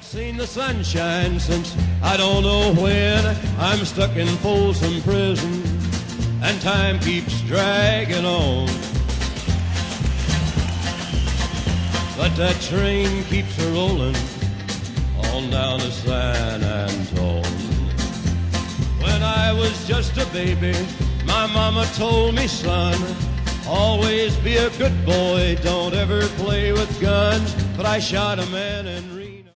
Ain't seen the sunshine since I don't know when. I'm stuck in Folsom Prison, and time keeps dragging on. But that train keeps a rolling on down to San Antone. When I was just a baby, my mama told me, son, always be a good boy, don't ever play with guns. But I shot a man in Reno.